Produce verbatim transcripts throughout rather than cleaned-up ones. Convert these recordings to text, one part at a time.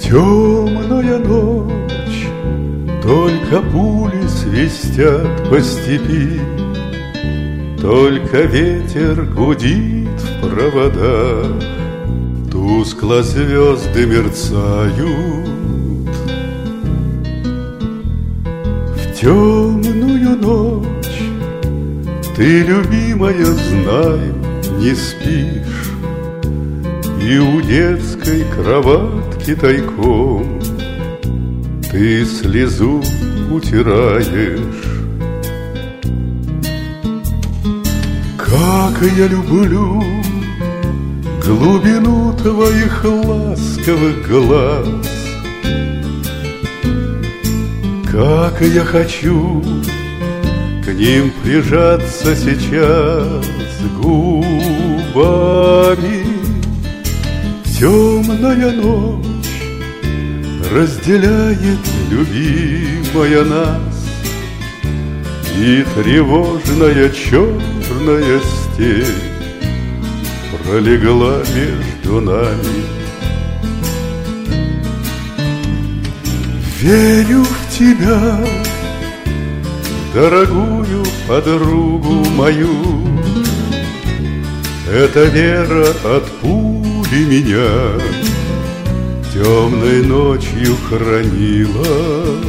Темная ночь, только пули свистят по степи, только ветер гудит в проводах, тускло звезды мерцают. В темную ночь ты, любимая, знай, не спишь, и у детской кроватки тайком ты слезу утираешь. Как я люблю глубину твоих ласковых глаз, как я хочу к ним прижаться сейчас губами. Темная ночь разделяет, любимая, нас, и тревожная черная степь пролегла между нами. Верю в тебя, дорогую подругу мою, эта вера от пули меня темной ночью хранила.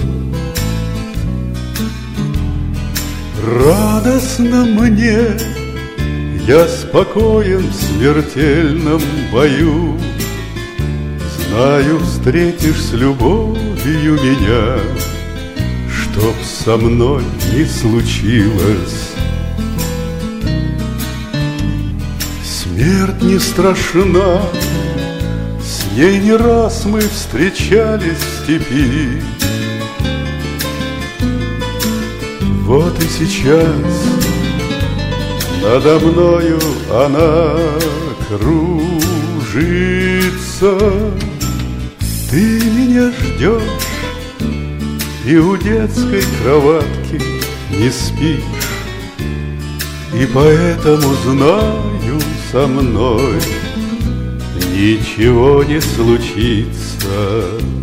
Радостно мне, я спокоен в смертельном бою, знаю, встретишь с любовью меня, чтоб со мной не случилось. Смерть не страшна, с ней не раз мы встречались в степи. Вот и сейчас надо мною она кружится. Ты меня ждешь и у детской кроватки не спишь, и поэтому знаю, со мной ничего не случится.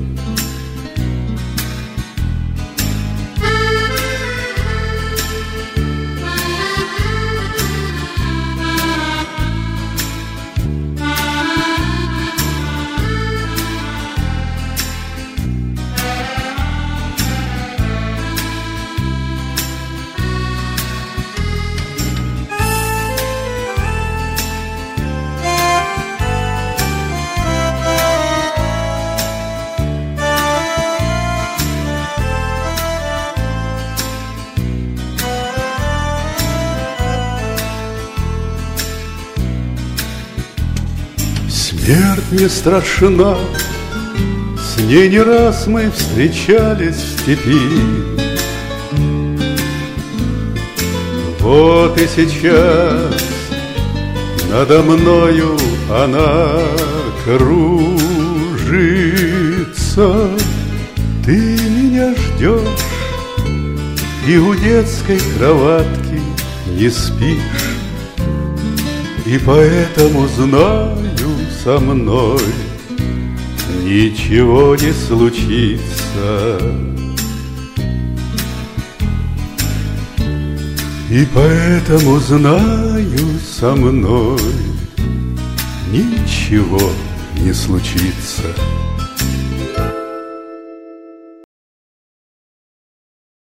Смерть не страшна, с ней не раз мы встречались в степи. Вот и сейчас надо мною она кружится. Ты меня ждешь и у детской кроватки не спишь, и поэтому знаю, со мной ничего не случится. И поэтому знаю, со мной ничего не случится.